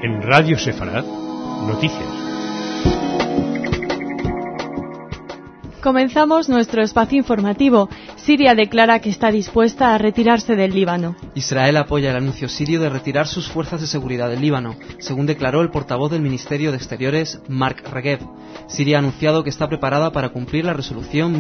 En Radio Sefarad, noticias. Comenzamos nuestro espacio informativo. Siria declara que está dispuesta a retirarse del Líbano. Israel apoya el anuncio sirio de retirar sus fuerzas de seguridad del Líbano, según declaró el portavoz del Ministerio de Exteriores, Mark Regev. Siria ha anunciado que está preparada para cumplir la resolución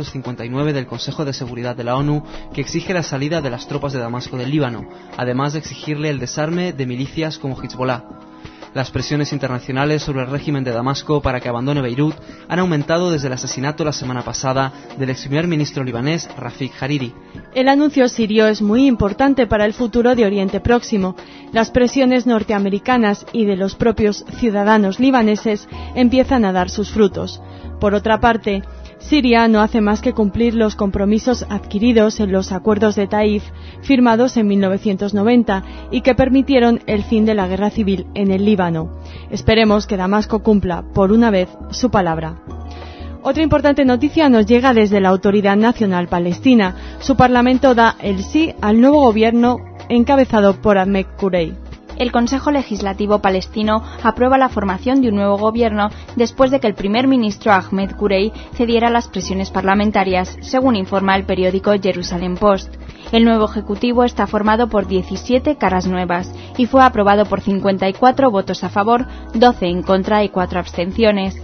1559 del Consejo de Seguridad de la ONU, que exige la salida de las tropas de Damasco del Líbano, además de exigirle el desarme de milicias como Hezbollah. Las presiones internacionales sobre el régimen de Damasco para que abandone Beirut han aumentado desde el asesinato la semana pasada del ex primer ministro libanés Rafik Hariri. El anuncio sirio es muy importante para el futuro de Oriente Próximo. Las presiones norteamericanas y de los propios ciudadanos libaneses empiezan a dar sus frutos. Por otra parte, Siria no hace más que cumplir los compromisos adquiridos en los acuerdos de Taif, firmados en 1990 y que permitieron el fin de la guerra civil en el Líbano. Esperemos que Damasco cumpla, por una vez, su palabra. Otra importante noticia nos llega desde la Autoridad Nacional Palestina. Su parlamento da el sí al nuevo gobierno encabezado por Ahmed Kurey. El Consejo Legislativo palestino aprueba la formación de un nuevo gobierno después de que el primer ministro Ahmed Kurey cediera a las presiones parlamentarias, según informa el periódico Jerusalem Post. El nuevo ejecutivo está formado por 17 caras nuevas y fue aprobado por 54 votos a favor, 12 en contra y 4 abstenciones.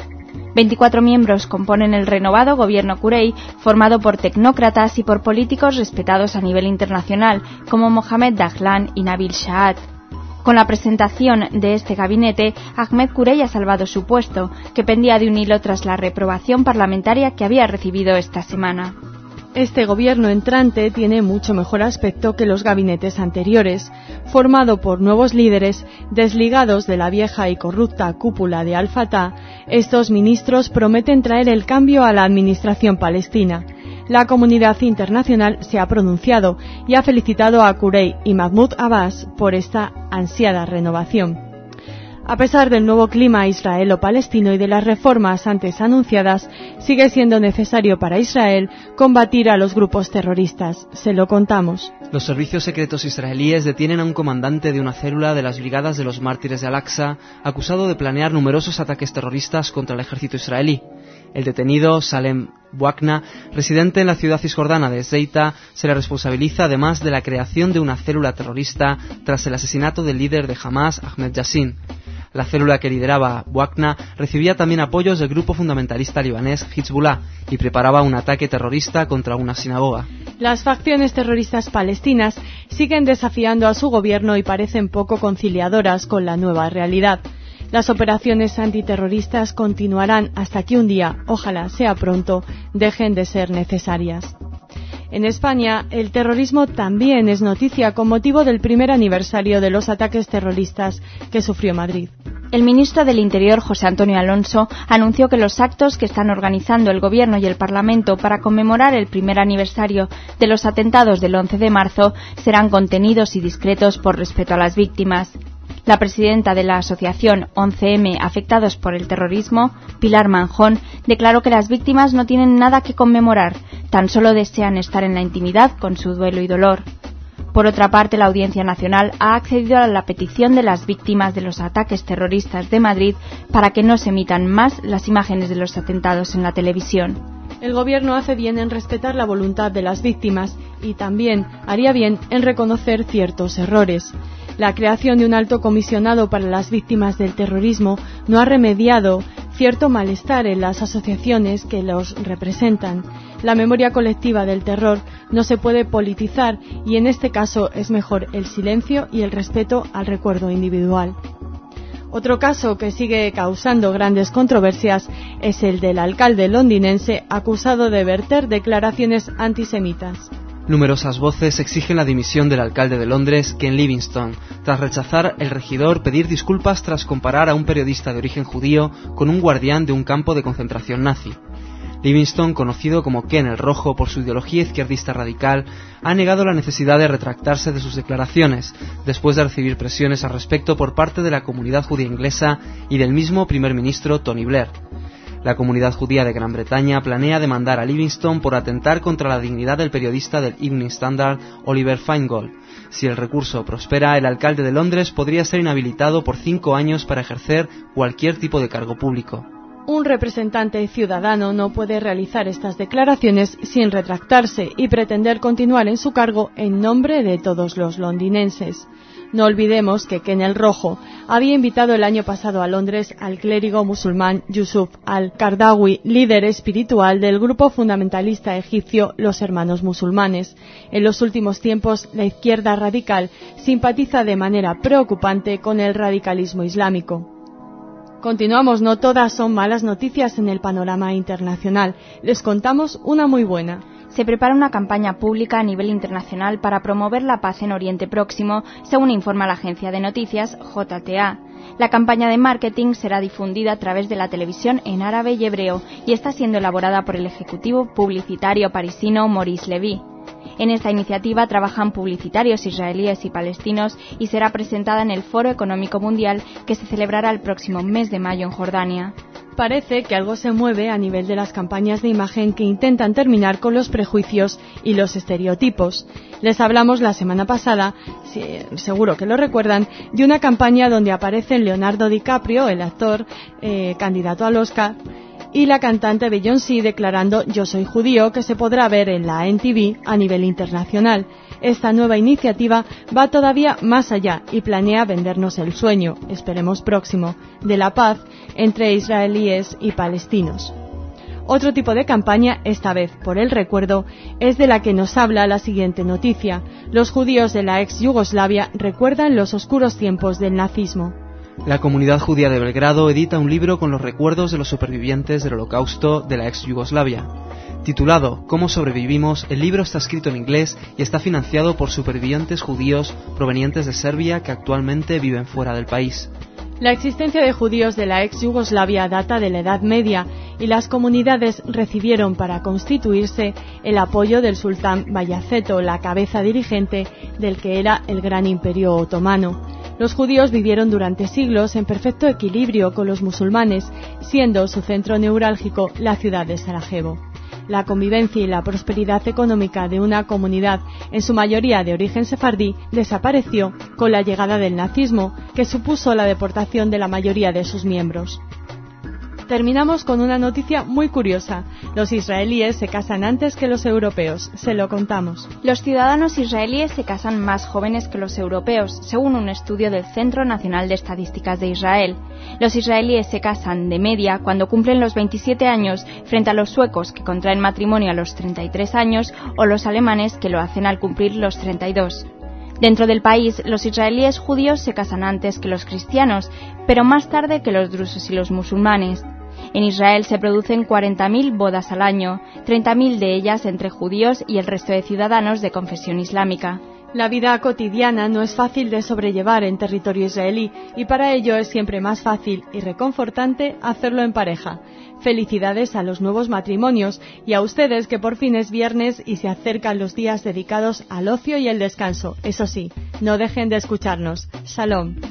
24 miembros componen el renovado gobierno Kurey, formado por tecnócratas y por políticos respetados a nivel internacional, como Mohamed Dahlan y Nabil Shahad. Con la presentación de este gabinete, Ahmed Kurey ha salvado su puesto, que pendía de un hilo tras la reprobación parlamentaria que había recibido esta semana. Este gobierno entrante tiene mucho mejor aspecto que los gabinetes anteriores, formado por nuevos líderes desligados de la vieja y corrupta cúpula de Al-Fatah. Estos ministros prometen traer el cambio a la administración palestina. La comunidad internacional se ha pronunciado y ha felicitado a Kurey y Mahmoud Abbas por esta ansiada renovación. A pesar del nuevo clima israelo-palestino y de las reformas antes anunciadas, sigue siendo necesario para Israel combatir a los grupos terroristas. Se lo contamos. Los servicios secretos israelíes detienen a un comandante de una célula de las Brigadas de los Mártires de Al-Aqsa, acusado de planear numerosos ataques terroristas contra el ejército israelí. El detenido, Salem Buakna, residente en la ciudad cisjordana de Zeita, se le responsabiliza además de la creación de una célula terrorista tras el asesinato del líder de Hamas, Ahmed Yassin. La célula que lideraba Buakna recibía también apoyos del grupo fundamentalista libanés Hezbollah y preparaba un ataque terrorista contra una sinagoga. Las facciones terroristas palestinas siguen desafiando a su gobierno y parecen poco conciliadoras con la nueva realidad. Las operaciones antiterroristas continuarán hasta que un día, ojalá sea pronto, dejen de ser necesarias. En España, el terrorismo también es noticia con motivo del primer aniversario de los ataques terroristas que sufrió Madrid. El ministro del Interior, José Antonio Alonso, anunció que los actos que están organizando el Gobierno y el Parlamento para conmemorar el primer aniversario de los atentados del 11 de marzo serán contenidos y discretos por respeto a las víctimas. La presidenta de la asociación 11M Afectados por el Terrorismo, Pilar Manjón, declaró que las víctimas no tienen nada que conmemorar, tan solo desean estar en la intimidad con su duelo y dolor. Por otra parte, la Audiencia Nacional ha accedido a la petición de las víctimas de los ataques terroristas de Madrid para que no se emitan más las imágenes de los atentados en la televisión. El Gobierno hace bien en respetar la voluntad de las víctimas y también haría bien en reconocer ciertos errores. La creación de un alto comisionado para las víctimas del terrorismo no ha remediado cierto malestar en las asociaciones que los representan. La memoria colectiva del terror no se puede politizar y en este caso es mejor el silencio y el respeto al recuerdo individual. Otro caso que sigue causando grandes controversias es el del alcalde londinense acusado de verter declaraciones antisemitas. Numerosas voces exigen la dimisión del alcalde de Londres, Ken Livingstone, tras rechazar el regidor pedir disculpas tras comparar a un periodista de origen judío con un guardián de un campo de concentración nazi. Livingstone, conocido como Ken el Rojo por su ideología izquierdista radical, ha negado la necesidad de retractarse de sus declaraciones, después de recibir presiones al respecto por parte de la comunidad judía inglesa y del mismo primer ministro Tony Blair. La comunidad judía de Gran Bretaña planea demandar a Livingstone por atentar contra la dignidad del periodista del Evening Standard, Oliver Feingold. Si el recurso prospera, el alcalde de Londres podría ser inhabilitado por 5 años para ejercer cualquier tipo de cargo público. Un representante ciudadano no puede realizar estas declaraciones sin retractarse y pretender continuar en su cargo en nombre de todos los londinenses. No olvidemos que Ken Rojo había invitado el año pasado a Londres al clérigo musulmán Yusuf al-Qaradawi, líder espiritual del grupo fundamentalista egipcio Los Hermanos Musulmanes. En los últimos tiempos, la izquierda radical simpatiza de manera preocupante con el radicalismo islámico. Continuamos, no todas son malas noticias en el panorama internacional. Les contamos una muy buena. Se prepara una campaña pública a nivel internacional para promover la paz en Oriente Próximo, según informa la agencia de noticias JTA. La campaña de marketing será difundida a través de la televisión en árabe y hebreo y está siendo elaborada por el ejecutivo publicitario parisino Maurice Levy. En esta iniciativa trabajan publicitarios israelíes y palestinos y será presentada en el Foro Económico Mundial que se celebrará el próximo mes de mayo en Jordania. Parece que algo se mueve a nivel de las campañas de imagen que intentan terminar con los prejuicios y los estereotipos. Les hablamos la semana pasada, seguro que lo recuerdan, de una campaña donde aparecen Leonardo DiCaprio, el actor candidato al Oscar, y la cantante Beyoncé declarando "Yo soy judío", que se podrá ver en la NTV a nivel internacional. Esta nueva iniciativa va todavía más allá y planea vendernos el sueño, esperemos próximo, de la paz entre israelíes y palestinos. Otro tipo de campaña, esta vez por el recuerdo, es de la que nos habla la siguiente noticia. Los judíos de la ex Yugoslavia recuerdan los oscuros tiempos del nazismo. La comunidad judía de Belgrado edita un libro con los recuerdos de los supervivientes del Holocausto de la ex Yugoslavia. Titulado "Cómo sobrevivimos", el libro está escrito en inglés y está financiado por supervivientes judíos provenientes de Serbia que actualmente viven fuera del país. La existencia de judíos de la ex Yugoslavia data de la Edad Media y las comunidades recibieron para constituirse el apoyo del sultán Bayaceto, la cabeza dirigente del que era el gran imperio otomano. Los judíos vivieron durante siglos en perfecto equilibrio con los musulmanes, siendo su centro neurálgico la ciudad de Sarajevo. La convivencia y la prosperidad económica de una comunidad, en su mayoría de origen sefardí, desapareció con la llegada del nazismo, que supuso la deportación de la mayoría de sus miembros. Terminamos con una noticia muy curiosa. Los israelíes se casan antes que los europeos. Se lo contamos. Los ciudadanos israelíes se casan más jóvenes que los europeos, según un estudio del Centro Nacional de Estadísticas de Israel. Los israelíes se casan de media cuando cumplen los 27 años, frente a los suecos, que contraen matrimonio a los 33 años, o los alemanes, que lo hacen al cumplir los 32. Dentro del país, los israelíes judíos se casan antes que los cristianos, pero más tarde que los drusos y los musulmanes. En Israel se producen 40.000 bodas al año, 30.000 de ellas entre judíos y el resto de ciudadanos de confesión islámica. La vida cotidiana no es fácil de sobrellevar en territorio israelí y para ello es siempre más fácil y reconfortante hacerlo en pareja. Felicidades a los nuevos matrimonios y a ustedes que por fin es viernes y se acercan los días dedicados al ocio y el descanso. Eso sí, no dejen de escucharnos. Shalom.